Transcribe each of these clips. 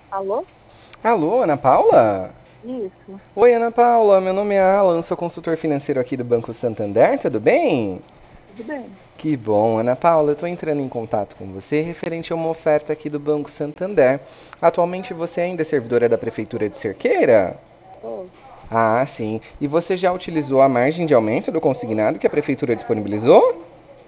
Alô? Alô, Ana Paula? Isso, Oi, Ana Paula, meu nome é Alan, sou consultor financeiro aqui do Banco Santander, tudo bem? tudo bem. Que bom, Ana Paula, eu estou entrando em contato com você referente a uma oferta aqui do Banco Santander. Atualmente você ainda é servidora da Prefeitura de Cerqueira? Tô. Ah, sim. E você já utilizou a margem de aumento do consignado que a Prefeitura disponibilizou?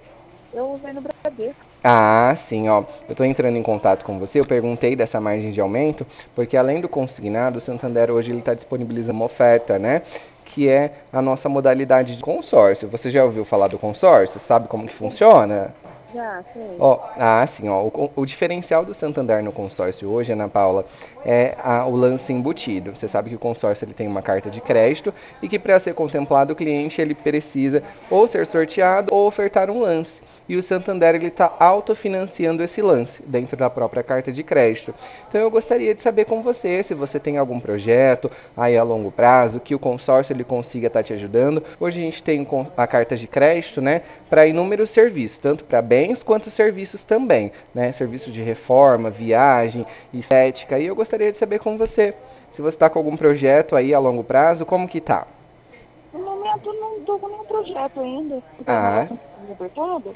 Eu usei no Bradesco. Ah, sim, ó. Eu estou entrando em contato com você. Eu perguntei dessa margem de aumento, porque além do consignado, o Santander hoje ele está disponibilizando uma oferta, né? Que é a nossa modalidade de consórcio. Você já ouviu falar do consórcio? Sabe como que Sim. funciona? Já, sei. Ó, sim, ó. O diferencial do Santander no consórcio hoje, Ana Paula, é o lance embutido. Você sabe que o consórcio ele tem uma carta de crédito e que para ser contemplado o cliente ele precisa ou ser sorteado ou ofertar um lance. E o Santander ele está autofinanciando esse lance dentro da própria carta de crédito. Então eu gostaria de saber com você se você tem algum projeto aí a longo prazo que o consórcio ele consiga estar te ajudando. Hoje a gente tem a carta de crédito, né, para inúmeros serviços, tanto para bens quanto serviços também, né, serviço de reforma, viagem, estética. E eu gostaria de saber com você se você está com algum projeto aí a longo prazo, como que tá? No momento, eu não estou com nenhum projeto ainda, porque o Ah, negócio está muito apertado.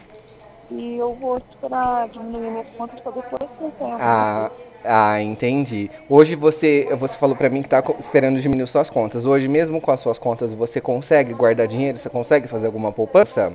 E eu vou esperar diminuir minhas contas para depois pensar em alguma ah, coisa. entendi. Hoje você falou para mim que está esperando diminuir suas contas. Hoje mesmo com as suas contas você consegue guardar dinheiro? Você consegue fazer alguma poupança?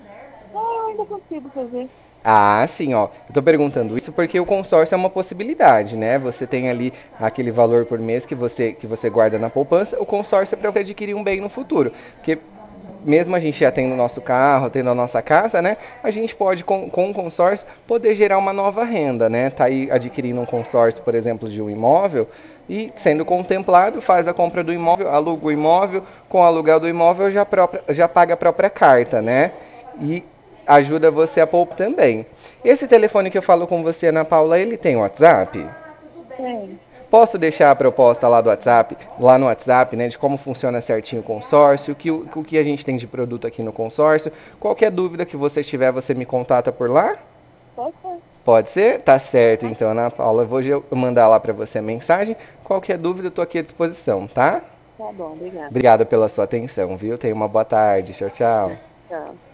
Ah, eu ainda consigo fazer. Ah, sim, ó. Eu tô perguntando isso porque o consórcio é uma possibilidade, né? Você tem ali aquele valor por mês que você guarda na poupança, o consórcio é para você adquirir um bem no futuro. Porque mesmo a gente já tendo o nosso carro, tendo a nossa casa, né? A gente pode, com o consórcio, poder gerar uma nova renda, né? Tá aí adquirindo um consórcio, por exemplo, de um imóvel e sendo contemplado, faz a compra do imóvel, aluga o imóvel, com o aluguel do imóvel já paga a própria carta, né? E ajuda você a poupar também. Esse telefone que eu falo com você, Ana Paula, ele tem WhatsApp? Tem. Posso deixar a proposta lá do WhatsApp, lá no WhatsApp, né, de como funciona certinho o consórcio, o que a gente tem de produto aqui no consórcio. Qualquer dúvida que você tiver, você me contata por lá? Pode ser. Pode ser? Tá certo, então, Ana Paula. Eu vou mandar lá para você a mensagem. Qualquer dúvida, eu tô aqui à disposição, tá? Tá bom, obrigada. Obrigado pela sua atenção, viu? Tenha uma boa tarde. Tchau, tchau. Tchau.